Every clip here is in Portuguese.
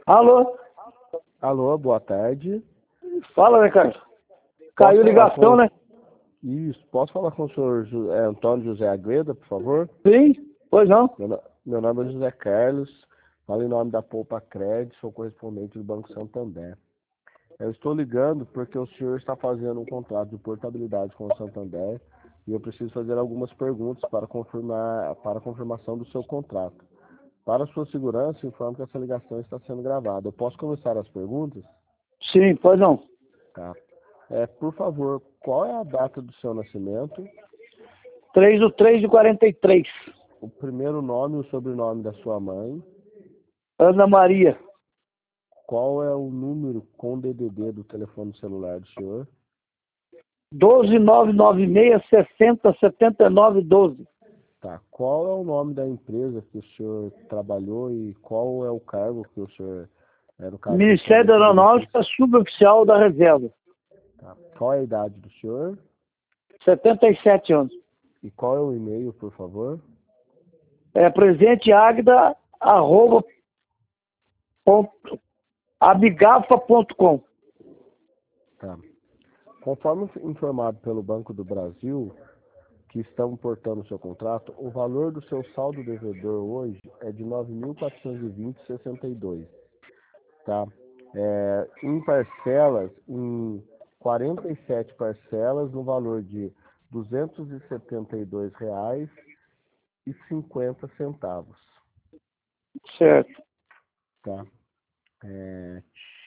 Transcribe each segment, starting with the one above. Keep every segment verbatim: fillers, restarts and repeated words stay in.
Alô? Alô, boa tarde. Fala, né, cara? Posso Caiu falar ligação, com... né? Isso, posso falar com o senhor Ju- é, Antônio José Agreda, por favor? Sim? Pois não? Meu, no- meu nome é José Carlos, falo em nome da Poupa Crédito, sou correspondente do Banco Santander. Eu estou ligando porque o senhor está fazendo um contrato de portabilidade com o Santander e eu preciso fazer algumas perguntas para confirmar para a confirmação do seu contrato. Para sua segurança, informo que essa ligação está sendo gravada. Eu posso começar as perguntas? Sim, pois não. Tá. É, por favor, qual é a data do seu nascimento? três do três de quarenta e três. O primeiro nome e o sobrenome da sua mãe? Ana Maria. Qual é o número com D D D do telefone celular do senhor? doze nove nove seis sessenta setenta e nove doze. Tá. Qual é o nome da empresa que o senhor trabalhou e qual é o cargo que o senhor, é, no caso, Ministério da responde por benefício? Aeronáutica, suboficial da reserva. Tá. Qual é a idade do senhor? setenta e sete anos. E qual é o e-mail, por favor? É presente Agda, arroba, ponto, abigafa ponto com. Tá. Conforme informado pelo Banco do Brasil, que estão portando o seu contrato, o valor do seu saldo devedor hoje é de nove mil quatrocentos e vinte vírgula sessenta e dois, tá? É, em parcelas, em quarenta e sete parcelas, no valor de duzentos e setenta e dois reais e cinquenta centavos, Certo. tá? É,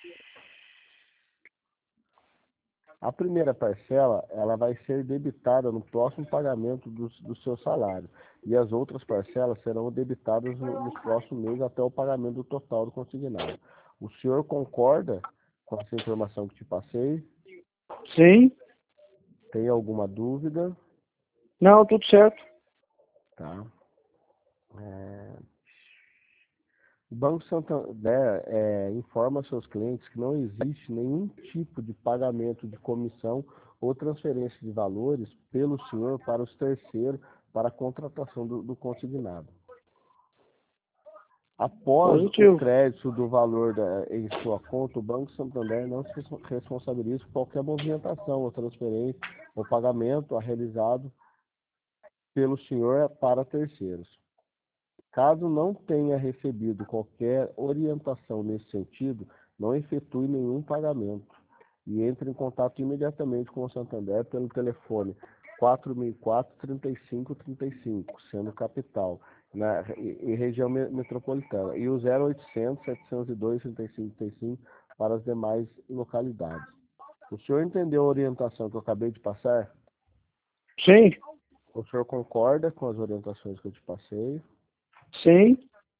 a primeira parcela, ela vai ser debitada no próximo pagamento do, do seu salário. E as outras parcelas serão debitadas no, no próximo mês até o pagamento do total do consignado. O senhor concorda com essa informação que te passei? Sim? Tem alguma dúvida? Não, tudo certo. Tá. É, O Banco Santander é, informa seus clientes que não existe nenhum tipo de pagamento de comissão ou transferência de valores pelo senhor para os terceiros para a contratação do, do consignado. Após o Positivo. crédito do valor da, em sua conta, o Banco Santander não se responsabiliza por qualquer movimentação ou transferência ou pagamento a realizado pelo senhor para terceiros. Caso não tenha recebido qualquer orientação nesse sentido, não efetue nenhum pagamento e entre em contato imediatamente com o Santander pelo telefone quatro mil e quatro, trinta e cinco, trinta e cinco, sendo capital, na, em região metropolitana, e o zero oitocentos, setecentos e dois, trinta e cinco, trinta e cinco para as demais localidades. O senhor entendeu a orientação que eu acabei de passar? Sim? O senhor concorda com as orientações que eu te passei? Sim?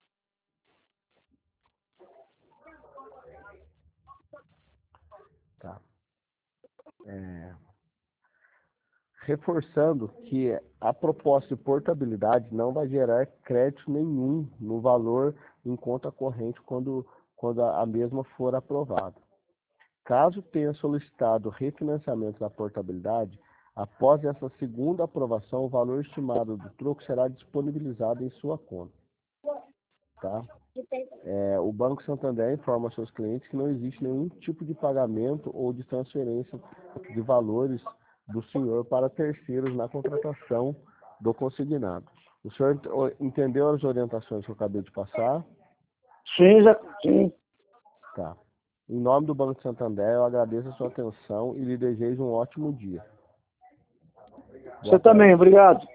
Tá. É, reforçando que a proposta de portabilidade não vai gerar crédito nenhum no valor em conta corrente quando, quando a a mesma for aprovada. Caso tenha solicitado refinanciamento da portabilidade, após essa segunda aprovação, o valor estimado do troco será disponibilizado em sua conta. Tá? É, o Banco Santander informa aos seus clientes que não existe nenhum tipo de pagamento ou de transferência de valores do senhor para terceiros na contratação do consignado. O senhor entendeu as orientações que eu acabei de passar? Sim, já, sim. Tá. Em nome do Banco Santander, eu agradeço a sua atenção e lhe desejo um ótimo dia. Você Boa também, tarde. obrigado.